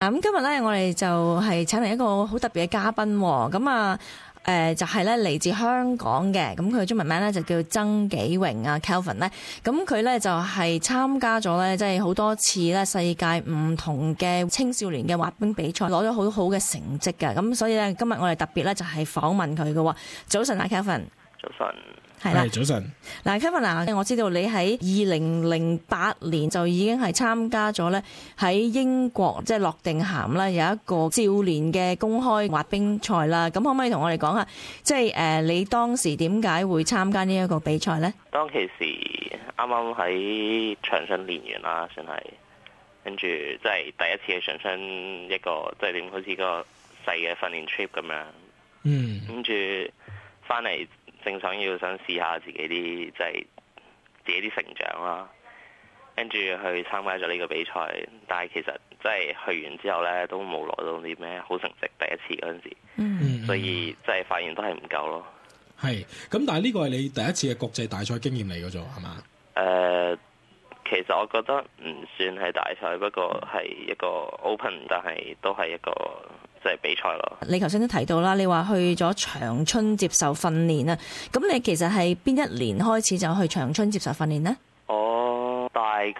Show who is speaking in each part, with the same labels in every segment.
Speaker 1: 咁今日咧，我哋就係請嚟一個好特別嘅嘉賓喎。咁啊，就係咧嚟自香港嘅，咁佢中文名咧就叫曾紀榮啊 Kelvin 咧。咁佢咧就係參加咗咧，即係好多次咧世界唔同嘅青少年嘅滑冰比賽，攞咗好好嘅成績嘅。咁所以咧，今日我哋特別咧就係訪問佢嘅。早晨啊 Kelvin。
Speaker 2: 早晨。
Speaker 1: 係啦，
Speaker 3: 早晨。
Speaker 1: 嗱 Kelvin 啊，我知道你喺2008年就已經係參加咗咧喺英國即係諾定咸啦，有一個少年嘅公開滑冰賽啦。咁可唔可以同我哋講下，即係你當時點解會參加呢一個比賽咧？
Speaker 2: 當其時啱啱喺長春練完啦，算係跟住即係第一次去長春一個即係點好似個細嘅訓練 trip 咁樣。跟住翻嚟。正想試下自己啲即係自己啲成長啦，跟住去參加咗呢個比賽，但係其實即係去完之後咧都冇攞到啲咩好成績，第一次嗰陣時，所以即係發現都係唔夠咯。
Speaker 3: 係，咁但係呢個係你第一次嘅國際大賽經驗嚟嘅啫，係嘛？
Speaker 2: 其實我覺得唔算係大賽，不過係一個 open， 但係都係一個即係比賽咯。
Speaker 1: 你頭先都提到啦，你話去咗長春接受訓練啊，咁你其實係邊一年開始就去長春接受訓練呢？
Speaker 2: 我大概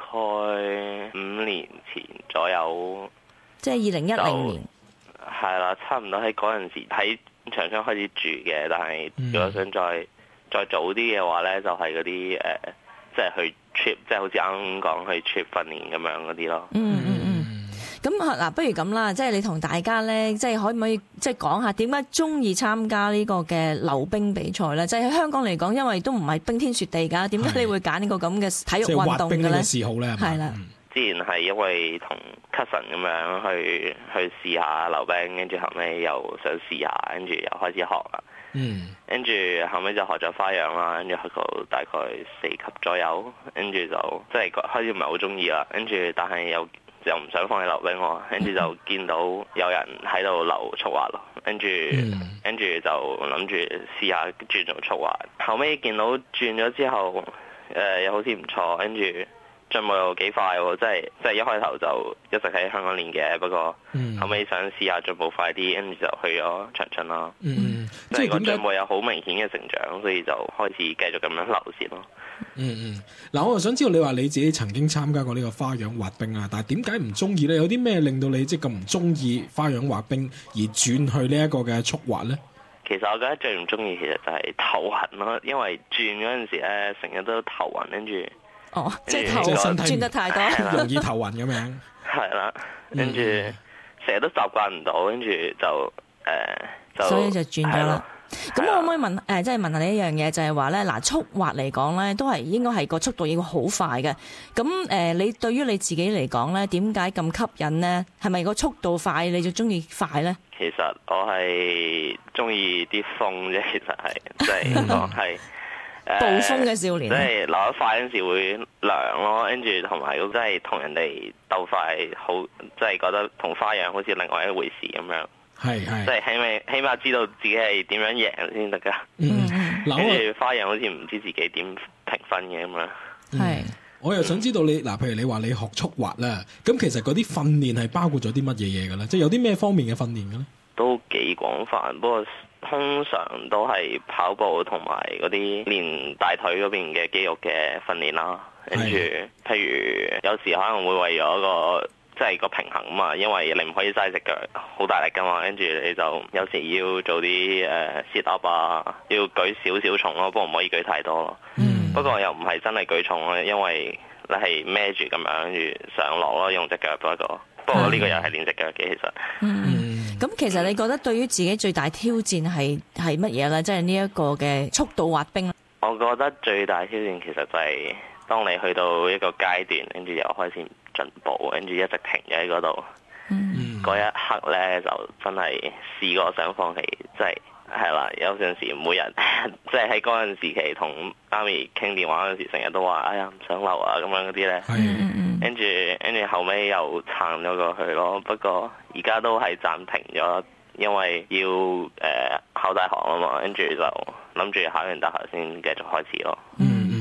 Speaker 2: 5年前左右，即係
Speaker 1: 2010年。
Speaker 2: 係啦，差唔多喺嗰陣時喺長春開始住嘅，但係如果想再早啲嘅話咧，就係嗰啲即係去 trip， 即係好似啱啱講去 trip 訓練咁樣嗰啲咯。
Speaker 1: 咁嗱，不如咁啦，即係你同大家咧，即係可唔可以即係講下點解中意參加呢個嘅溜冰比賽咧？即係喺香港嚟講，因為都唔係冰天雪地㗎，點解你會揀呢個咁嘅體育運動嘅咧？即係滑冰呢個嗜好咧，係啦。
Speaker 2: 之前係因為同 cousin 咁樣去試下溜冰，跟住後尾又想試下，跟住又開始學啦。跟住後尾就學咗花樣啦，跟住去到大概4級左右，跟住就即係開始唔係好中意啦。跟住但係又唔想放棄溜冰喎，跟住就見到有人喺度溜速滑咯，跟住就諗住試下轉做速滑。後尾見到轉咗之後，又好似唔錯，跟住進步又幾快喎，即係一開頭就一直喺香港練嘅，不過後尾想試下進步快啲，跟住就去咗長春啦。即係個進步有好明顯嘅成長，所以就開始繼續咁樣溜先咯。
Speaker 3: 嗱，我又想知道你話你自己曾經參加過呢個花樣滑冰啊，但係點解唔中意咧？有啲咩令到你即係咁唔中意花樣滑冰而轉去呢一個嘅速滑咧？
Speaker 2: 其實我覺得最唔中意其實就係頭暈咯，因為轉嗰陣時咧成日都頭暈，跟住
Speaker 1: 即係頭暈轉得太多，
Speaker 3: 容易頭暈咁樣。
Speaker 2: 係啦，跟住成日都習慣唔到，跟住就
Speaker 1: 所以就轉咗啦。咁我可唔可以問即係問下你一樣嘢，就係話咧，嗱，速滑嚟講咧，都係應該係個速度要好快嘅。咁你對於你自己嚟講咧，點解咁吸引咧？係咪個速度快你就中意快咧？
Speaker 2: 其實我係中意啲風啫，其實係即係講係
Speaker 1: 暴風嘅少年，
Speaker 2: 即係流得快嗰陣時會涼咯，跟住同埋如果真係同人哋鬥快，好即係覺得同花樣好似另外一回事咁樣。
Speaker 3: 係
Speaker 2: 即係起碼知道自己係點樣贏先得噶。跟住花樣好似唔知自己點評分嘅咁樣。
Speaker 3: 我又想知道你嗱，譬如你話你學速滑啦，咁其實嗰啲訓練係包括咗啲乜嘢嘢嘅咧？即係有啲咩方面嘅訓練嘅咧？都
Speaker 2: 幾廣泛，不過通常都係跑步同埋嗰啲練大腿嗰邊嘅肌肉嘅訓練啦。跟住譬如有時可能會為咗個即係個平衡啊嘛，因為你唔可以嘥隻腳好大力噶嘛，跟住你就有時要做啲sit up 啊，要舉少少重咯，不過唔可以舉太多咯。不過又唔係真係舉重咯，因為你係孭住咁樣跟住上落咯，用隻腳不過呢個又係練隻腳嘅其實。
Speaker 1: 咁其實你覺得對於自己最大挑戰係乜嘢咧？即係呢一個嘅速度滑冰。
Speaker 2: 我覺得最大挑戰其實就係當你去到一個階段，跟住又開始進步，跟住一直停咗喺嗰度，嗰一刻咧就真係試過想放棄，即係啦。有陣時每日即係喺嗰陣時期同媽咪傾電話嗰陣時，成日都話哎呀唔想留啊咁樣嗰啲咧，跟住後尾又撐咗過去咯。不過而家都係暫停咗，因為要考大學啊嘛，跟住就諗住考完大學先繼續開始咯。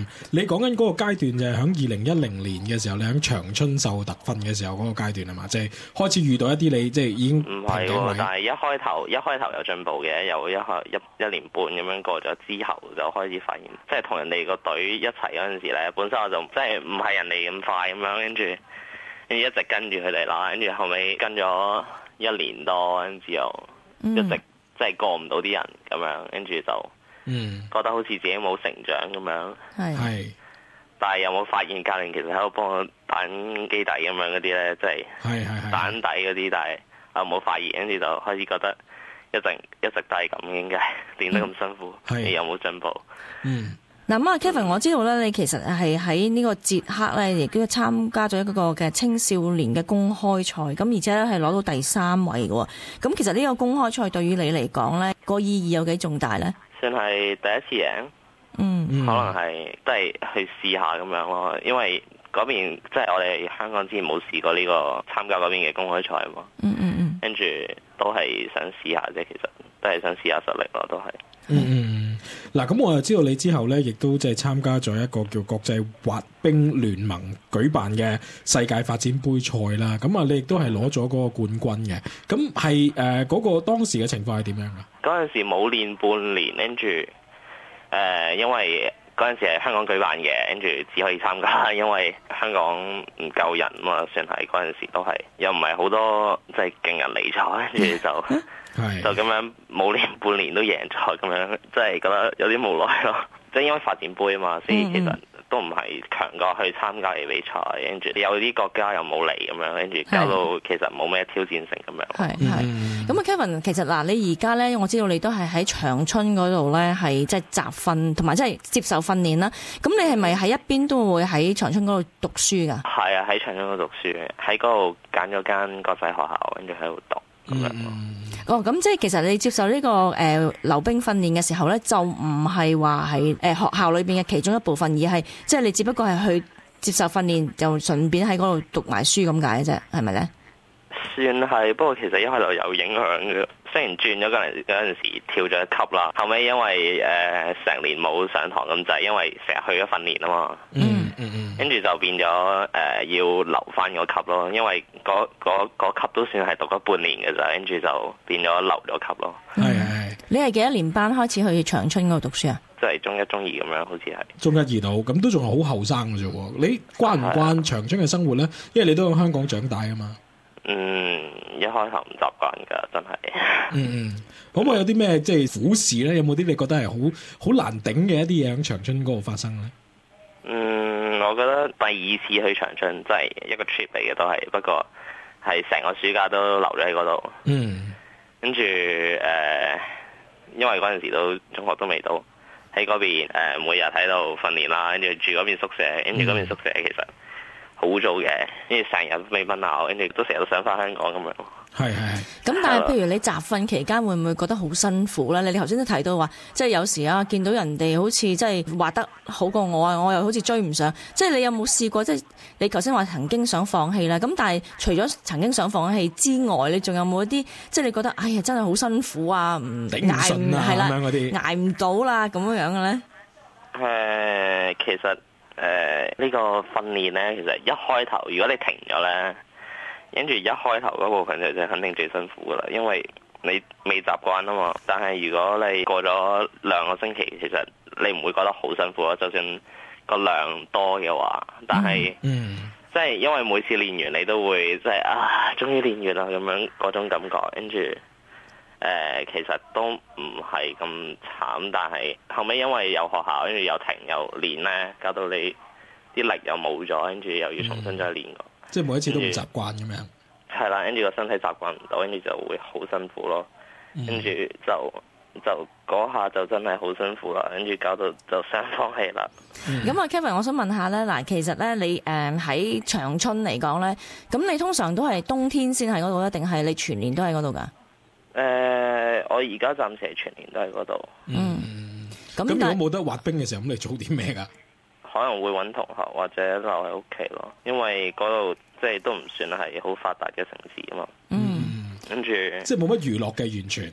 Speaker 3: 你講緊嗰個階段就係喺2010年嘅時候，你喺長春受特訓嘅時候嗰個階段係嘛？即係開始遇到一啲你即係已經
Speaker 2: 唔係喎，但係一開頭有進步嘅，有一年半咁樣過咗之後，就開始發現，即係同人哋個隊一齊嗰陣時咧，本身我就即係唔係人哋咁快咁樣，跟住一直跟住佢哋啦，跟住後尾跟咗1年多，跟住又一直即係過唔到啲人咁樣，跟住就覺得好似自己冇成長咁樣。
Speaker 3: 係，
Speaker 2: 但係有冇發現教練其實喺度幫我打基底咁樣嗰啲咧，即係打底嗰啲，但係有冇發現，跟住就開始覺得一直都係咁，應該練得咁辛苦，你有冇進步？
Speaker 1: 嗱咁啊 Kevin， 我知道咧，你其實係喺呢個捷克咧，亦都參加咗一個嘅青少年嘅公開賽，咁而且咧係攞到第3位嘅。咁其實呢個公開賽對於你嚟講咧，個意義有幾重大咧？
Speaker 2: 算係第一次贏，可能係都係去試下咁樣咯。因為嗰邊即係我哋香港之前冇試過呢個參加嗰邊嘅公開賽嘛。跟住都係想試下啫，其實都係想試下實力咯，都係。
Speaker 3: 嗱，咁我就知道你之後咧，亦都即係參加咗一個叫國際滑冰聯盟舉辦嘅世界發展杯賽啦。咁啊，你亦都係攞咗嗰個冠軍嘅。咁係嗰個當時嘅情況係點樣啊？
Speaker 2: 嗰陣時冇練半年，跟住因為嗰陣時係香港舉辦嘅，跟住只可以參加，因為香港唔夠人嘛，算係嗰陣時都係，又唔係好多即係勁人嚟咗，跟住就。就咁樣冇練半年都贏咗，咁樣真係覺得有啲無奈咯。即係因為發展杯啊嘛，所以其實都唔係強過去參加嘅比賽，跟住有啲國家又冇嚟咁樣，跟住搞到其實冇咩挑戰性咁樣。
Speaker 1: 係咁啊 Kevin， 其實嗱，你而家咧，我知道你都係喺長春嗰度咧，係即係集訓同埋即係接受訓練啦。咁你係咪喺一邊都會喺長春嗰度讀書㗎？係
Speaker 2: 啊，喺長春嗰度讀書，喺嗰度揀咗間國際學校，跟住喺度讀咁樣。
Speaker 1: 咁即係其實你接受呢個溜冰訓練嘅時候咧，就唔係話係學校裏邊嘅其中一部分，而係即係你只不過係去接受訓練，就順便喺嗰度讀埋書咁解啫，係咪咧？
Speaker 2: 算係，不過其實一開頭有影響嘅。雖然轉咗嗰陣時跳咗一級啦，後尾因為成年冇上堂咁滯，因為成日去咗訓練啊嘛。跟住就變咗要留翻嗰級咯，因為嗰級都算係讀咗半年嘅咋，跟住就變咗留咗級咯。
Speaker 1: 你係幾多年班開始去長春嗰度讀書啊？
Speaker 2: 即係中一、中二咁樣，好似係。中一、
Speaker 3: 二度，咁都仲係好後生嘅啫喎。你慣唔慣長春嘅生活咧？因為你都喺香港長大啊嘛。
Speaker 2: 一開頭唔習慣㗎，真係。
Speaker 3: 可唔可以有啲咩即係苦事咧？有冇啲你覺得係好難頂嘅一啲嘢喺長春嗰度發生咧？
Speaker 2: 我覺得第2次去長春真係一個 trip 嚟嘅，都係，不過係成個暑假都留咗喺嗰度。跟住因為嗰陣時都中學都未到，喺嗰邊每日喺度訓練啦，跟住住嗰邊宿舍，跟住嗰邊宿舍其實好污糟嘅，跟住成日未瞓覺，跟住都成日都想翻香港咁樣。
Speaker 1: 咁但係譬如你集訓期間會唔會覺得好辛苦咧？你頭先都提到話，即係有時啊，見到人哋好似即係滑得好過我啊，我又好似追唔上。即係你有冇試過？即係你頭先話曾經想放棄啦。咁但係除咗曾經想放棄之外，你仲有冇一啲即係你覺得哎呀真係好辛苦啊，
Speaker 3: 頂唔順啊咁樣嗰啲，
Speaker 1: 捱唔到啦咁樣嘅咧？
Speaker 2: 其實呢個訓練咧，其實一開頭如果你停咗咧，跟住一開頭嗰部分就肯定最辛苦噶啦，因為你未習慣啊嘛。但係如果你過咗2個星期，其實你唔會覺得好辛苦咯。就算個量多嘅話，但係即係因為每次練完你都會即係終於練完啦咁樣嗰種感覺，跟住其實都唔係咁慘。但係後尾因為有學校，跟住又停又練咧，搞到你啲力又冇咗，跟住又要重新再練過。
Speaker 3: 即係每一次都唔習慣咁樣。
Speaker 2: 係啦，跟住個身體習慣唔到，跟住就會好辛苦咯。跟住就嗰下就真係好辛苦啦，跟住搞到就想放棄啦。
Speaker 1: 咁啊 Kevin， 我想問下咧，嗱，其實咧你喺長春嚟講咧，咁你通常都係冬天先喺嗰度，定係你全年都喺嗰度㗎？
Speaker 2: 我而家暫時係全年都喺嗰度。
Speaker 3: 咁如果冇得滑冰嘅時候，咁你做啲咩㗎？
Speaker 2: 可能會揾同學或者留喺屋企咯，因為嗰度即係都唔算係好發達嘅城市啊嘛。跟住
Speaker 3: 即係冇乜娛樂嘅完全。
Speaker 2: 係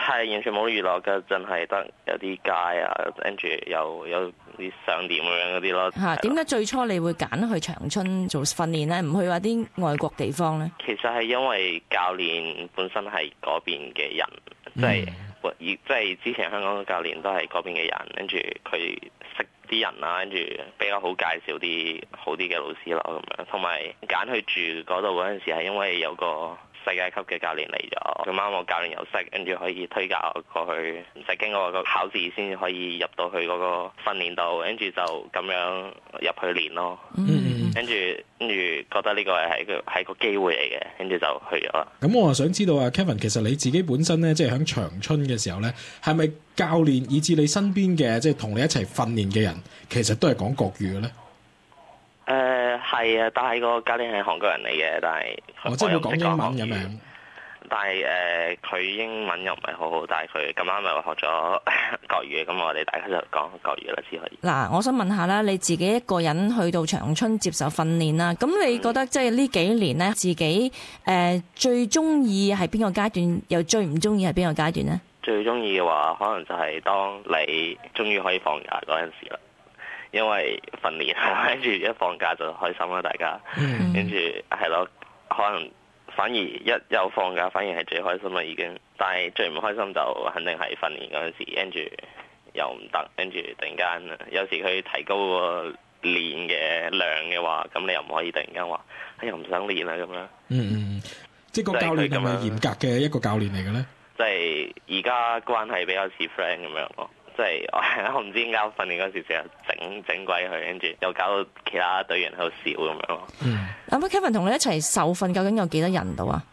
Speaker 2: 係完全冇娛樂嘅，真係得有啲街啊，跟住有啲商店咁樣嗰啲咯。
Speaker 1: 嚇，點解最初你會揀去長春做訓練咧？唔去話啲外國地方咧？
Speaker 2: 其實係因為教練本身係嗰邊嘅人，即係之前香港嘅教練都係嗰邊嘅人，跟住佢識啲人啦，跟住比較好介紹啲好啲嘅老師咯咁樣。同埋揀去住嗰度嗰陣時係因為有個世界級嘅教練嚟咗，咁啱我教練又識，跟住可以推介我過去，唔使經過個考試先至可以入到去嗰個訓練度，跟住就咁樣入去練咯。跟住覺得呢個係個機會嚟嘅，跟住就去咗啦。
Speaker 3: 咁我啊想知道啊 Kevin， 其實你自己本身咧，即係喺長春嘅時候咧，係咪教練以至你身邊嘅即係同你一齊訓練嘅人，其實都係講國語嘅咧？
Speaker 2: 係啊，但係個教練係韓國人嚟嘅，但係
Speaker 3: 即係會講英文咁樣。
Speaker 2: 但係佢英文又唔係好好，但係佢咁啱咪學咗國語，咁我哋大家就講國語啦，先可以。
Speaker 1: 嗱，我想問下啦，你自己一個人去到長春接受訓練啦，咁你覺得即係呢幾年咧，自己最中意係邊個階段，又最唔中意係邊個階段呢？
Speaker 2: 最中意嘅話，可能就係當你終於可以放假嗰陣時啦。因為訓練，跟住一放假就開心啦，大家。跟住係咯，可能反而一有放假，反而係最開心啦已經。但係最唔開心就肯定係訓練嗰陣時，跟住又唔得，跟住突然間有時佢提高個練嘅量嘅話，咁你又唔可以突然間話，又唔想練啦咁樣。
Speaker 3: 即係個教練係咪嚴格嘅一個教練嚟嘅咧？
Speaker 2: 即係而家關係比較似 friend 咁樣咯。即係我唔知點解訓練嗰時成日整鬼佢，跟住又搞到其他隊員喺度笑咁樣咯。
Speaker 1: 咁 Kevin 同你一齊受訓，究竟有幾多人到啊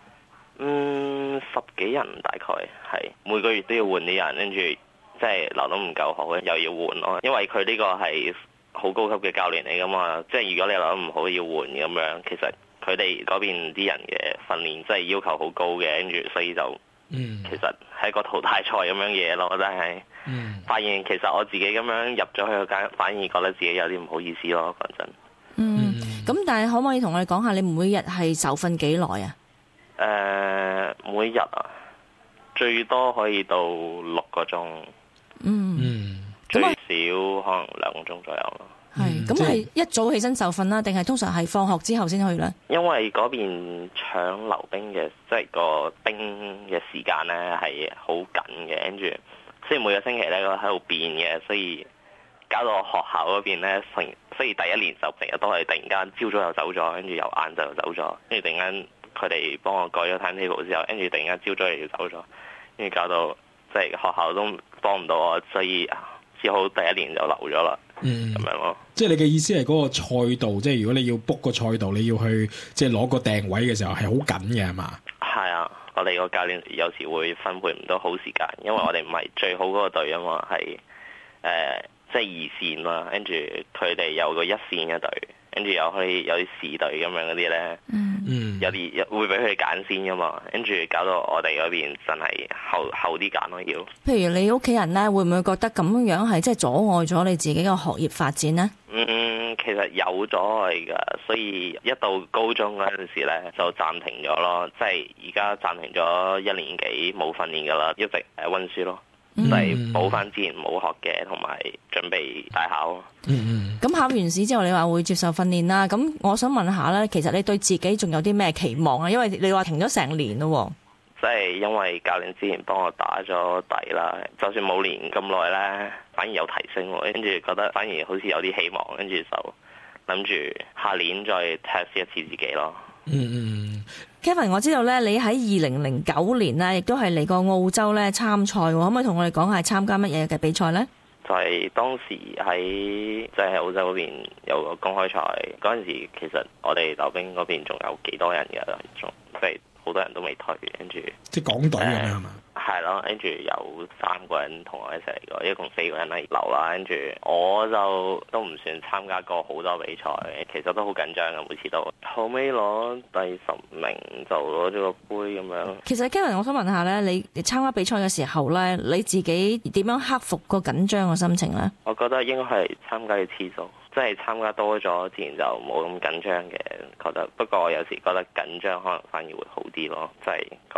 Speaker 2: ？10幾人大概係每個月都要換啲人，跟住即係留得唔夠好又要換咯。因為佢呢個係好高級嘅教練嚟噶嘛，即係如果你留得唔好要換咁樣，其實佢哋嗰邊啲人嘅訓練即係要求好高嘅，跟住所以就。其實係個淘汰賽咁樣嘢咯，真係發現其實我自己咁樣入咗去個間，反而覺得自己有啲唔好意思咯，講真。
Speaker 1: 咁但係可唔可以同我哋講下你每日係受訓幾耐啊？
Speaker 2: 每日啊，最多可以到6個鐘。最少可能2個鐘左右咯。
Speaker 1: 係，咁係一早起身受訓啦，定係通常係放學之後先去咧？
Speaker 2: 因為嗰邊搶溜冰嘅，即係個冰嘅時間咧係好緊嘅，跟住所以每個星期咧喺度變嘅，所以搞到學校嗰邊咧所以第一年就成日都係突然間朝早又走咗，跟住又晏晝又走咗，跟住突然間佢哋幫我改咗 timetable 之後，跟住突然間朝早又要走咗，跟住搞到即係學校都幫唔到我，所以只好第一年就留咗啦。咁樣咯，即係
Speaker 3: 你嘅意思係嗰個賽道，即係如果你要 book 個賽道，你要去即係攞個訂位嘅時候係好緊嘅係嘛？係
Speaker 2: 啊，我哋個教練有時會分配唔到好時間，因為我哋唔係最好嗰個隊啊嘛，係即係二線啦，跟住佢哋有個一線嘅隊，跟住又可以有啲市隊咁樣嗰啲咧，有啲會俾佢哋揀先噶嘛，跟住搞到我哋嗰邊真係後啲揀咯要。譬
Speaker 1: 如你屋企人咧，會唔會覺得咁樣係即係阻礙咗你自己嘅學業發展呢？
Speaker 2: 其實有阻礙噶，所以一到高中嗰陣時咧就暫停咗咯，即係而家暫停咗1年幾冇訓練噶啦，一直溫書咯。嚟補翻之前冇學嘅，同埋準備大考。
Speaker 1: 咁考完試之後，你話會接受訓練啦。咁我想問下咧，其實你對自己仲有啲咩期望啊？因為你話停咗成年咯。
Speaker 2: 即係因為教練之前幫我打咗底啦，就算冇練咁耐咧，反而有提升喎。跟住覺得反而好似有啲希望，跟住就諗住下年再 test 一次自己咯。
Speaker 1: Kevin， 我知道咧，你喺2009年咧，亦都係嚟過澳洲咧參賽，可唔可以同我哋講下參加乜嘢嘅比賽呢？
Speaker 2: 就係當時喺澳洲嗰邊有個公開賽，嗰陣時其實我哋溜冰嗰邊仲有幾多人嘅，仲即係好多人都未退，跟住
Speaker 3: 即係港隊咁樣係嘛？
Speaker 2: 係咯，跟住有3個人同我一齊嚟過，一共4個人嚟溜啦。跟住我就都唔算參加過好多比賽，其實都好緊張嘅，每次都後尾攞第10名就攞咗個杯咁樣。其實
Speaker 1: Kevin， 我想問下咧，你參加比賽嘅時候咧，你自己點樣克服個緊張嘅心情咧？
Speaker 2: 我覺得應該係參加嘅次數，即係參加多咗，自然就冇咁緊張嘅。覺得不過我有時覺得緊張可能反而會好啲咯，即係個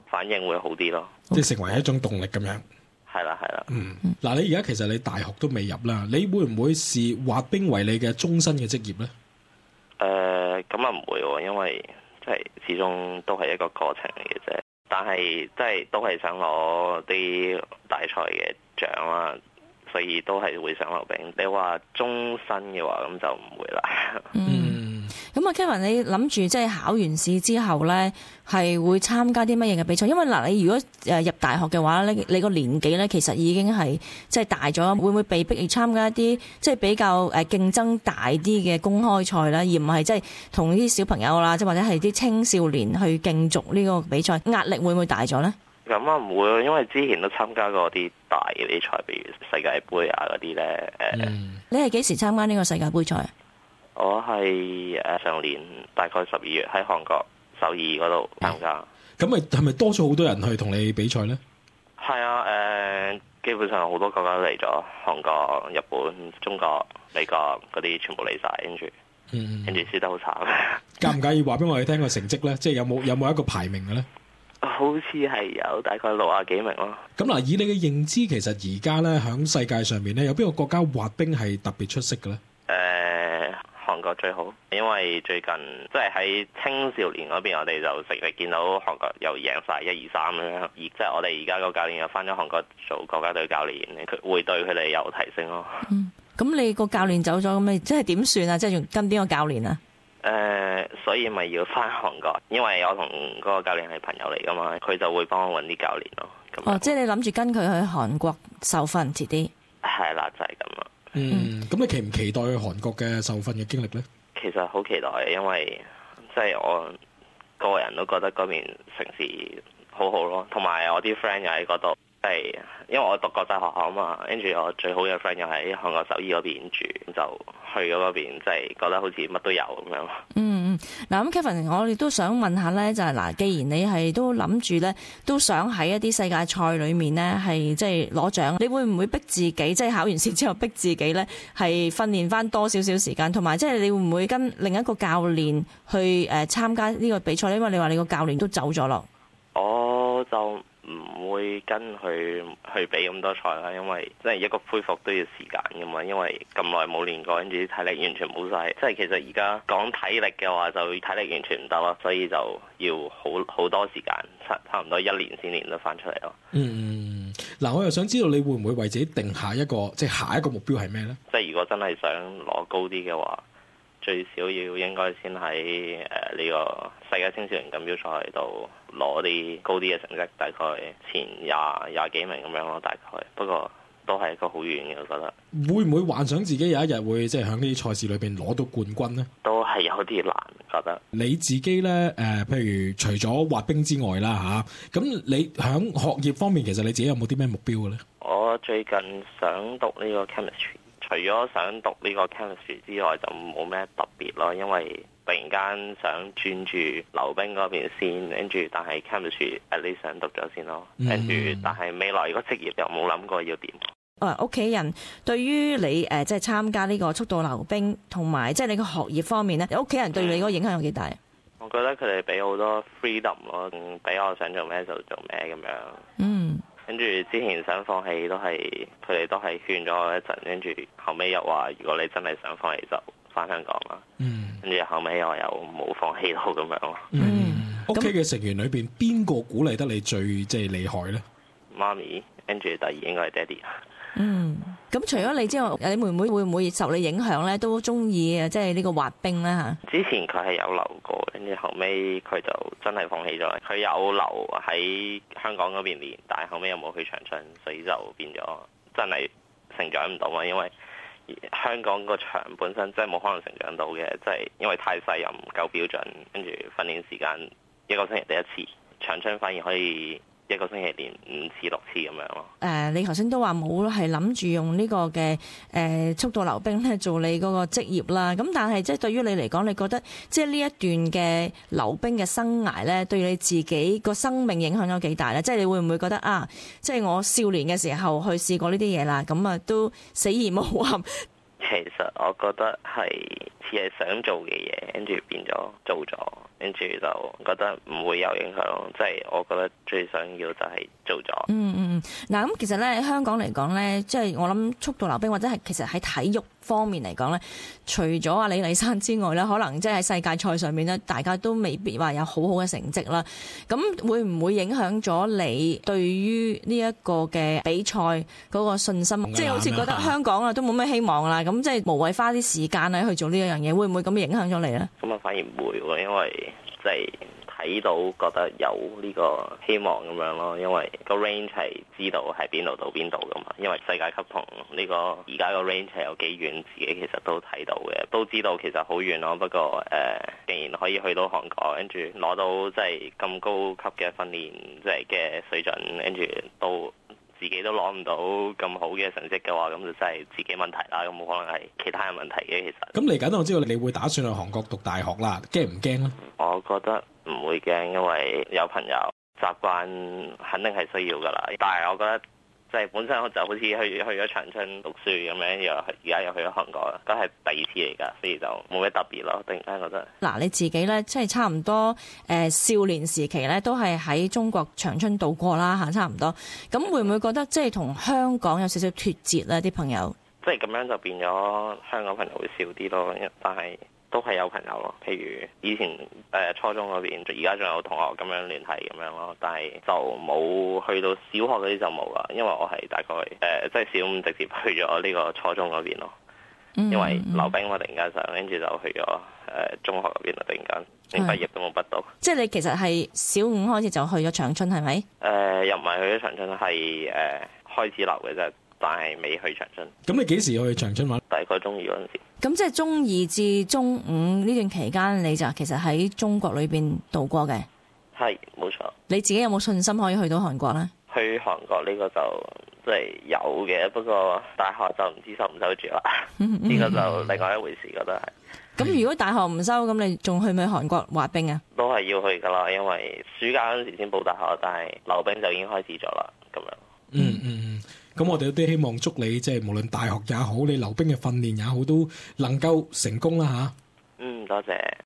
Speaker 2: 反應會好啲咯，
Speaker 3: 即係成為一種動力咁樣。
Speaker 2: 係啦，係啦。
Speaker 3: 嗱，你而家其實你大學都未入啦，你會唔會視滑冰為你嘅終身嘅職業咧？
Speaker 2: 咁啊唔會喎，因為即係始終都係一個過程嚟嘅啫。但係即係都係想攞啲大賽嘅獎啦，所以都係會想溜冰。你話終身嘅話，咁就唔會啦。
Speaker 1: 咁啊 Kevin， 你諗住即係考完試之後咧，係會參加啲乜嘢嘅比賽？因為嗱，你如果入大學嘅話咧，你個年紀咧其實已經係即係大咗，會唔會被逼而參加一啲即係比較競爭大啲嘅公開賽啦，而唔係即係同啲小朋友啦，即係或者係啲青少年去競逐呢個比賽，壓力會唔會大咗咧？
Speaker 2: 咁啊唔會，因為之前都參加過啲大嘅比賽，譬如世界盃啊嗰啲咧。
Speaker 1: 你係幾時參加呢個世界盃賽？
Speaker 2: 我係上年大概12月喺韓國首爾嗰度參加。
Speaker 3: 咁係咪多咗好多人去同你比賽咧？
Speaker 2: 係啊，基本上好多國家嚟咗，韓國、日本、中國、美國嗰啲全部嚟晒，跟住輸得好慘。
Speaker 3: 介唔介意話俾我哋聽個成績咧？即係有冇一個排名嘅咧？
Speaker 2: 好似係有大概60幾名咯。
Speaker 3: 咁嗱，以你嘅認知，其實而家咧響世界上面咧，有邊個國家滑冰係特別出色嘅咧？
Speaker 2: 韓國最好，因為最近即係喺青少年嗰邊，我哋就成日見到韓國又贏晒1、2、3咁樣。而即係我哋而家個教練又翻咗韓國做國家隊教練，佢會對佢哋有提升咯。
Speaker 1: 咁你個教練走咗，咁你即係點算啊？即係仲跟邊個教練啊？
Speaker 2: 所以咪要翻韓國，因為我同嗰個教練係朋友嚟噶嘛，佢就會幫我揾啲教練咯。
Speaker 1: 哦，即係你諗住跟佢去韓國受訓遲啲？
Speaker 2: 係啦，就係咁啦。
Speaker 3: 咁你期唔期待去韓國嘅受訓嘅經歷咧？
Speaker 2: 其實好期待，因為即係我個人都覺得嗰邊城市好好咯，同埋我啲 friend 又喺嗰度，即係因為我讀國際學校啊嘛，跟住我最好嘅 friend 又喺韓國首爾嗰邊住，就去咗嗰邊，即係覺得好似乜都有咁樣。
Speaker 1: 嗱咁 Kevin， 我哋都想問下咧，就係嗱，既然你係都諗住咧，都想喺一啲世界賽裏面咧，係即係攞獎，你會唔會逼自己，即係考完試之後逼自己咧，係訓練翻多少少時間，同埋即係你會唔會跟另一個教練去參加呢個比賽？因為你話你個教練都走咗咯。
Speaker 2: 我就唔會跟佢去比咁多賽啦，因為即係一個恢復都要時間噶嘛，因為咁耐冇練過，跟住啲體力完全冇晒。即係其實而家講體力嘅話，就體力完全唔得咯，所以就要好多時間，差唔多1年先練得翻出嚟咯。
Speaker 3: 嗱，我又想知道你會唔會為自己定下一個下一個目標係咩呢？
Speaker 2: 即係如果真係想攞高啲嘅話，最少要應該先喺呢個世界青少年錦標賽度攞啲高啲嘅成績，大概前廿幾名咁樣咯，大概。不過都係一個好遠嘅，我覺得。會
Speaker 3: 唔會幻想自己有一日會即係喺呢啲賽事裏邊攞到冠軍呢？
Speaker 2: 都係有啲難，覺得。你
Speaker 3: 自己呢，譬如除咗滑冰之外啦嚇，咁你喺學業方面，其實你自己有冇啲咩目標嘅呢？
Speaker 2: 我最近想讀呢個 chemistry。除咗想讀呢個 chemistry 之外，就冇咩特別咯，因為突然間想專注溜冰嗰邊先，跟住但係 chemistry at least 想讀咗先咯，跟住但係未來個職業又冇諗過要點。
Speaker 1: 屋企人對於你即係參加呢個速度溜冰同埋即係你個學業方面咧，屋企人對你嗰個影響有幾大？
Speaker 2: 我覺得佢哋俾好多 freedom 咯，俾我想做咩就做咩咁樣。跟住之前想放棄都係佢哋都係勸咗我一陣，跟住後尾又話如果你真係想放棄就翻香港啦。跟住後尾我又冇放棄到咁樣咯。
Speaker 3: 屋企嘅成員裏邊邊個鼓勵得你最即係厲害咧？
Speaker 2: 媽咪，跟住第二應該係爹哋。
Speaker 1: 咁除咗你之外，你妹妹會唔會受你影響咧？都中意即係呢個滑冰咧嚇？
Speaker 2: 之前佢係有留過，跟住後尾佢就真係放棄咗。佢有留喺香港嗰邊練，但係後尾又冇去長春，所以就變咗真係成長唔到啊！因為香港個場本身真係冇可能成長到嘅，即係因為太細又唔夠標準，跟住訓練時間1個星期1次，長春反而可以1個星期練5次6次咁樣咯。
Speaker 1: 你頭先都話冇係諗住用呢個嘅速度溜冰咧做你嗰個職業啦。咁但係即係對於你嚟講，你覺得即係呢一段嘅溜冰嘅生涯咧，對你自己個生命影響有幾大咧？即係你會唔會覺得即係我少年嘅時候去試過呢啲嘢啦，咁啊都死而無憾。
Speaker 2: 其實我覺得係似係想做嘅嘢，跟住變咗做咗，跟住就覺得唔會有影響。即係我覺得最想要就係做咗。
Speaker 1: 嗱，咁其實咧喺香港嚟講咧，即係我諗速度溜冰或者係其實喺體育方面嚟講咧，除咗阿李麗珊之外咧，可能即係喺世界賽上面咧，大家都未必話有好好嘅成績啦。咁會唔會影響咗你對於呢一個嘅比賽嗰個信心？即係好似覺得香港啊都冇咩希望啦，咁即係無謂花啲時間咧去做呢一樣嘢，會唔會咁影響咗你咧？
Speaker 2: 咁啊反而唔會喎，因為即係睇到覺得有呢個希望咁樣咯，因為個 range 係知道係邊度到邊度噶嘛，因為世界級同呢個而家個 range 係有幾遠，自己其實都睇到嘅，都知道其實好遠咯。不過既然可以去到韓國，跟住攞到即係咁高級嘅訓練，即係嘅水準，跟住都自己都攞唔到咁好嘅成績嘅話，咁就真係自己問題啦，咁冇可能係其他人問題嘅。其實
Speaker 3: 咁嚟緊，我知道你會打算去韓國讀大學啦，驚唔驚咧？
Speaker 2: 我覺得唔會驚，因為有朋友習慣肯定係需要噶啦。但係我覺得即係本身就好似去咗長春讀書咁樣，又而家又去咗韓國，都係第二次嚟㗎，所以就冇咩特別咯。突然間覺得
Speaker 1: 嗱，你自己咧，即係差唔多少年時期咧，都係喺中國長春度過啦嚇，差唔多。咁會唔會覺得即係同香港有少少脫節咧？啲朋友
Speaker 2: 即係咁樣就變咗香港朋友會少啲咯，但係都係有朋友咯。譬如以前初中嗰邊，而家仲有同學咁樣聯繫咁樣咯，但係就冇去到小學嗰啲就冇啦，因為我係大概即係小五直接去咗呢個初中嗰邊咯。因為溜冰我突然間上，跟住就去咗中學嗰邊啦，突然間連畢業都冇畢到。
Speaker 1: 即係你其實係小五開始就去咗長春係咪？
Speaker 2: 又唔係去咗長春，係開始溜嘅啫。但係未去長春。
Speaker 3: 咁你幾時去長春玩？
Speaker 2: 大概中二嗰陣時。
Speaker 1: 咁即係中二至中五呢段期間，你就其實喺中國裏邊度過嘅。係，
Speaker 2: 冇錯。
Speaker 1: 你自己有冇信心可以去到韓國呢？
Speaker 2: 去韓國呢個就即係有嘅，不過大學就唔知收唔收住啦。呢個就另外一回事，覺得係。
Speaker 1: 咁如果大學唔收，咁你仲去唔去韓國滑冰啊？
Speaker 2: 都係要去噶啦，因為暑假嗰陣時先報大學，但係溜冰就已經開始咗啦，咁樣。
Speaker 3: 咁我哋都希望祝你即係無論大學也好，你溜冰嘅訓練也好，都能夠成功啦吓。
Speaker 2: 多謝。